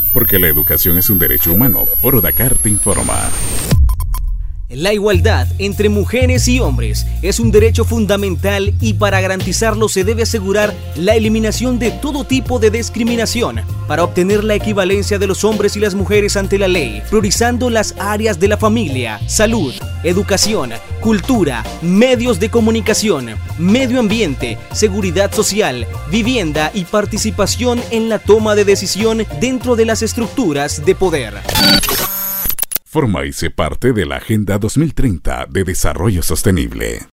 Porque la educación es un derecho humano. Foro Dakar te informa. La igualdad entre mujeres y hombres es un derecho fundamental y para garantizarlo se debe asegurar la eliminación de todo tipo de discriminación para obtener la equivalencia de los hombres y las mujeres ante la ley, priorizando las áreas de la familia, salud, educación, cultura, medios de comunicación, medio ambiente, seguridad social, vivienda y participación en la toma de decisión dentro de las estructuras de poder. Forma y sé parte de la Agenda 2030 de Desarrollo Sostenible.